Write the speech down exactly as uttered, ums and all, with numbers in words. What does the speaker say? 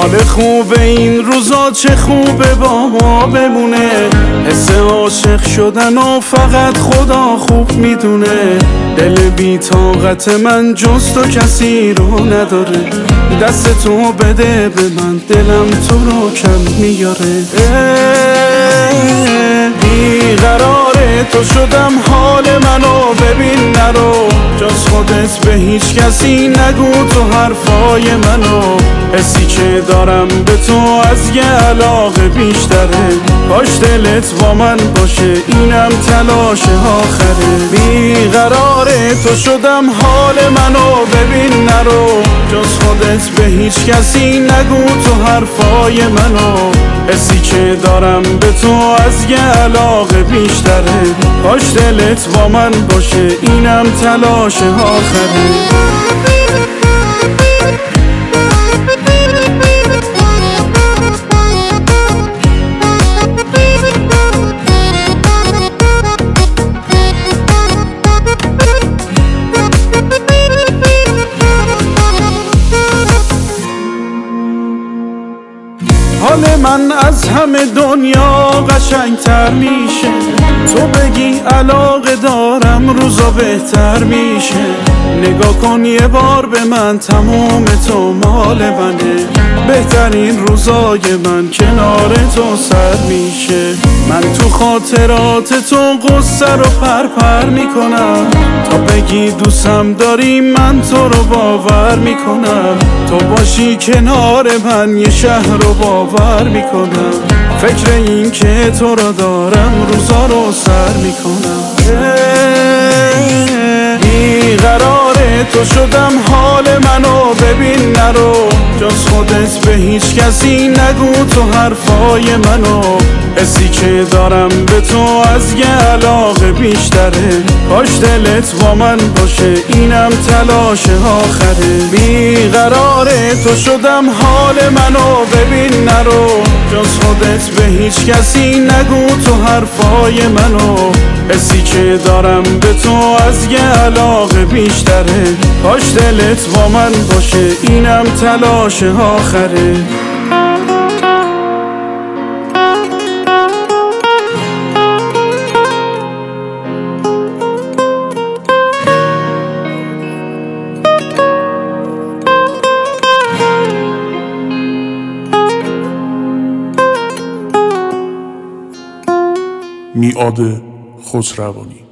حال خوبه این روزا، چه خوبه با ما بمونه. حس عاشق شدن و فقط خدا خوب میدونه. دل بی طاقت من جز تو کسی رو نداره. دست تو بده به من، دلم تو رو کم میاره. بیقراره تو شدم، حال منو ببین نرو. جز خودت به هیچ کسی نگو تو حرفای منو. حسی که دارم به تو از یه علاقه بیشتره. کاش دلت با من باشه، اینم تلاش آخره. بیقراره تو شدم، حال منو ببین نرو. جز خودت به هیچ کسی نگو تو حرفای منو. حسی که دارم به تو از یه علاقه بیشتره. کاش دلت با من باشه، اینم تلاش آخره. حال من از همه دنیا قشنگتر میشه. تو بگی علاقه دارم، روزا بهتر میشه. نگاه کن یه بار به من، تموم تو مال منه. بهترین روزای من کنار تو سر میشه. من تو خاطرات تو قصه رو پر پر میکنم. تا بگی دوستم داری، من تو رو باور میکنم. تو باشی کنار من، یه شهر رو باور میکنم. فکر این که تو رو دارم، روزا رو سر میکنم. بیقراره تو شدم، حال منو ببین نرو. جز خودت به هیچ کسی نگو تو حرفای منو. حسی که دارم به تو از یه علاقه بیشتره. کاش دلت با من باشه، اینم تلاش آخره. بیقراره تو شدم، حال منو ببین نرو. جز خودت به هیچ کسی نگو تو حرفای منو. حسی که دارم به تو از یه علاقه بیشتره. کاش دلت با من باشه، اینم تلاش آخره. میعاد خسروانی.